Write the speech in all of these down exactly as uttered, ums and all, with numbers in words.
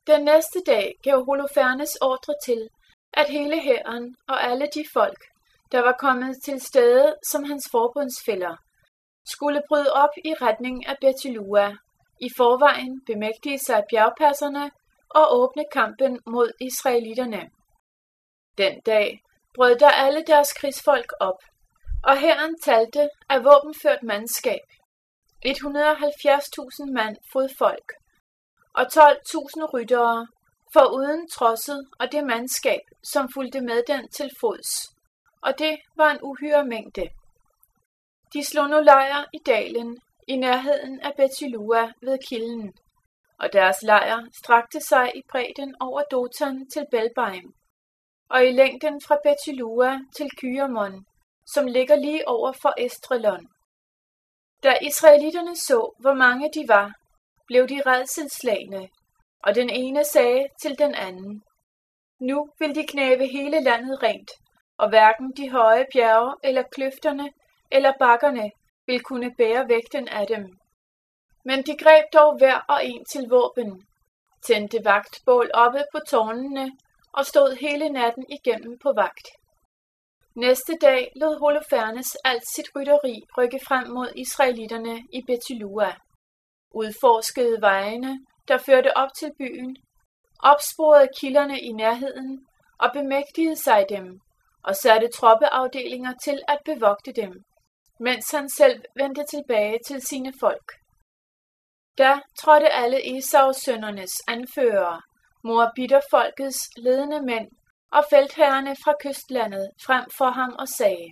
Den næste dag gav Holofernes ordre til, at hele hæren og alle de folk, der var kommet til stede som hans forbundsfæller, skulle bryde op i retning af Betylua, i forvejen bemægtige sig bjergpasserne og åbne kampen mod israelitterne. Den dag brød der alle deres krigsfolk op, og hæren talte af våbenført mandskab, et hundrede og halvfjerds tusind mand fodfolk, og tolv tusind ryttere, foruden trodset og det mandskab, som fulgte med den til fods, og det var en uhyre mængde. De slog nu lejr i dalen, i nærheden af Betylua ved kilden, og deres lejr strakte sig i bredden over Dotan til Belbaim, og i længden fra Betylua til Kyramon, som ligger lige over for Estrelon. Da israelitterne så, hvor mange de var, blev de rædselsslagne, og den ene sagde til den anden: Nu vil de knæve hele landet rent, og hverken de høje bjerge eller kløfterne eller bakkerne vil kunne bære vægten af dem. Men de greb dog hver og en til våben, tændte vagtbål oppe på tårnene og stod hele natten igennem på vagt. Næste dag lod Holofernes alt sit rytteri rykke frem mod israelitterne i Betylua, udforskede vejene, der førte op til byen, opsporede kilderne i nærheden og bemægtigede sig dem, og satte troppeafdelinger til at bevogte dem, mens han selv vendte tilbage til sine folk. Da trådte alle Esaus sønnernes anførere, Moabitterfolkets ledende mænd og feltherrerne fra kystlandet frem for ham og sagde: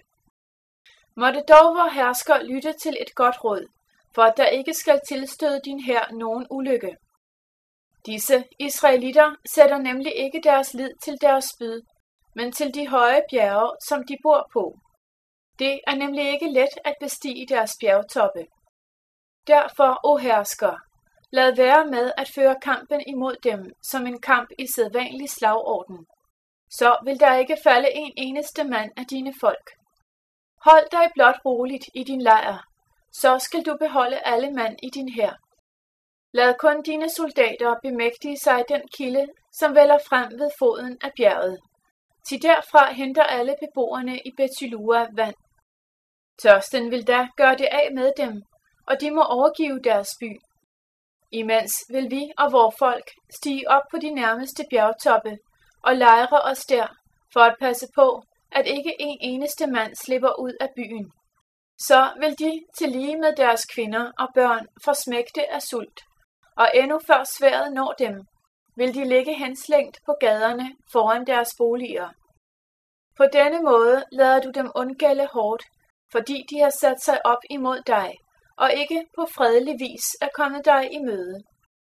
Måtte dog vor hersker lytte til et godt råd, for at der ikke skal tilstøde din hær nogen ulykke. Disse israelitter sætter nemlig ikke deres lid til deres spyd, men til de høje bjerge, som de bor på. Det er nemlig ikke let at bestige deres bjergtoppe. Derfor, o hersker, lad være med at føre kampen imod dem som en kamp i sædvanlig slagorden. Så vil der ikke falde en eneste mand af dine folk. Hold dig blot roligt i din lejr, så skal du beholde alle mand i din hær. Lad kun dine soldater bemægtige sig den kilde, som vælger frem ved foden af bjerget. Til derfra henter alle beboerne i Betylua vand. Tørsten vil da gøre det af med dem, og de må overgive deres by. Imens vil vi og vores folk stige op på de nærmeste bjergtoppe og lejre os der, for at passe på, at ikke en eneste mand slipper ud af byen. Så vil de til lige med deres kvinder og børn forsmægte af sult, og endnu før sværdet når dem, vil de ligge henslængt på gaderne foran deres boliger. På denne måde lader du dem undgælde hårdt, fordi de har sat sig op imod dig, og ikke på fredelig vis er kommet dig i møde.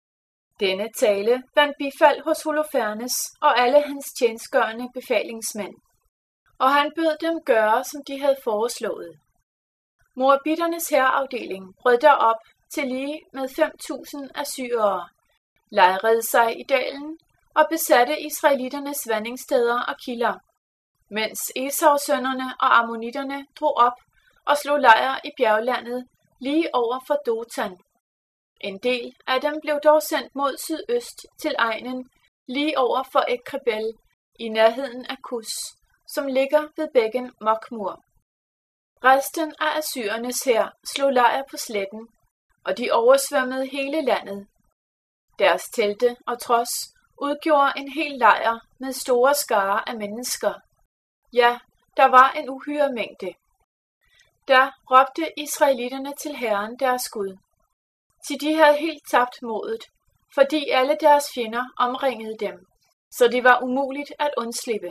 Denne tale vandt bifald hos Holofernes og alle hans tjenstgørende befalingsmænd, og han bød dem gøre, som de havde foreslået. Moabitternes hærafdeling brød derop til lige med fem tusind assyrere, lejrede sig i dalen og besatte israelitternes vandingssteder og kilder, mens Esaus sønnerne og ammonitterne drog op og slog lejr i bjerglandet lige over for Dotan. En del af dem blev dog sendt mod sydøst til egnen lige over for Ekrebel i nærheden af Kus, som ligger ved bækken Mokmur. Resten af assyrernes hær slog lejr på sletten, og de oversvømmede hele landet. Deres telte og trods udgjorde en hel lejr med store skarer af mennesker. Ja, der var en uhyre mængde. Der råbte israelitterne til Herren deres Gud, til de havde helt tabt modet, fordi alle deres fjender omringede dem, så det var umuligt at undslippe.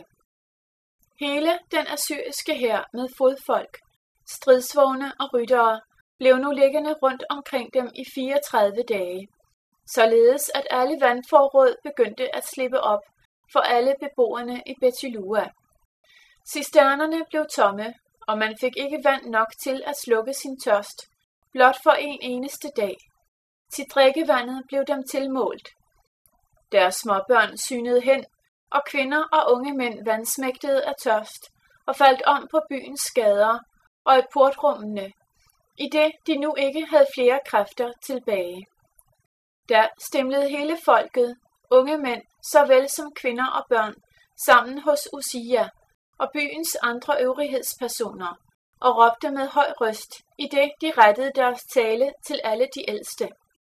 Hele den assyriske hær med fodfolk, stridsvogne og ryttere blev nu liggende rundt omkring dem i fireogtredive dage, således at alle vandforråd begyndte at slippe op for alle beboerne i Betylua. Cisternerne blev tomme, og man fik ikke vand nok til at slukke sin tørst, blot for en eneste dag. Til drikkevandet blev dem tilmålt. Deres småbørn synede hen, og kvinder og unge mænd vandsmægtede af tørst, og faldt om på byens gader og i portrummene, i det de nu ikke havde flere kræfter tilbage. Der stemlede hele folket, unge mænd, såvel som kvinder og børn, sammen hos Usia og byens andre øvrighedspersoner, og råbte med høj røst, i det de rettede deres tale til alle de ældste.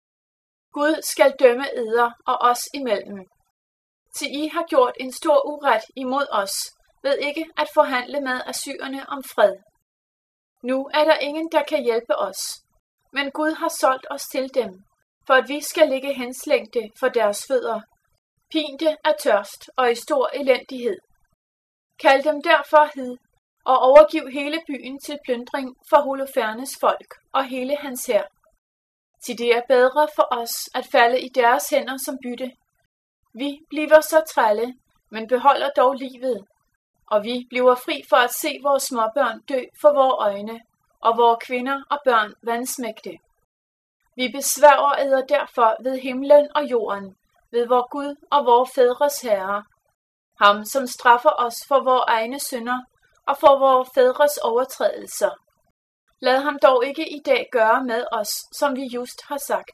Gud skal dømme eder og os imellem. Til I har gjort en stor uret imod os, ved ikke at forhandle med assyrerne om fred. Nu er der ingen, der kan hjælpe os, men Gud har solgt os til dem, for at vi skal ligge henslængte for deres fødder, pinte af tørst og i stor elendighed. Kald dem derfor hid, og overgiv hele byen til plyndring for Holofernes folk og hele hans hær. Til det er bedre for os at falde i deres hænder som bytte. Vi bliver så trælle, men beholder dog livet, og vi bliver fri for at se vores småbørn dø for vores øjne, og vores kvinder og børn vansmægte. Vi besværger eder derfor ved himlen og jorden, ved vor Gud og vor fædres herre, ham som straffer os for vores egne synder og for vores fædres overtrædelser. Lad ham dog ikke i dag gøre med os, som vi just har sagt.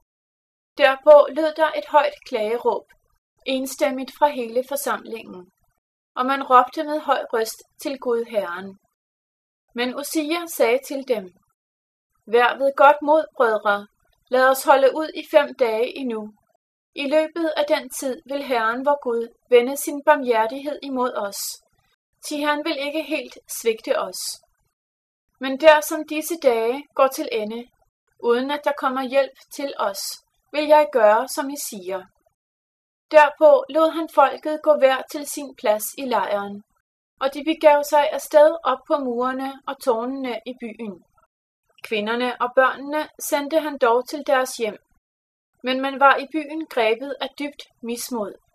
Derpå lød der et højt klageråb, enstemmigt fra hele forsamlingen, og man råbte med høj røst til Gud Herren. Men Usia sagde til dem, vær ved godt mod, brødre, lad os holde ud i fem dage endnu. I løbet af den tid vil Herren vor Gud vende sin barmhjertighed imod os, til han vil ikke helt svigte os. Men der som disse dage går til ende, uden at der kommer hjælp til os, vil jeg gøre, som I siger. Derpå lod han folket gå hver til sin plads i lejren, og de begav sig afsted op på murene og tårnene i byen. Kvinderne og børnene sendte han dog til deres hjem, men man var i byen grebet af dybt mismod.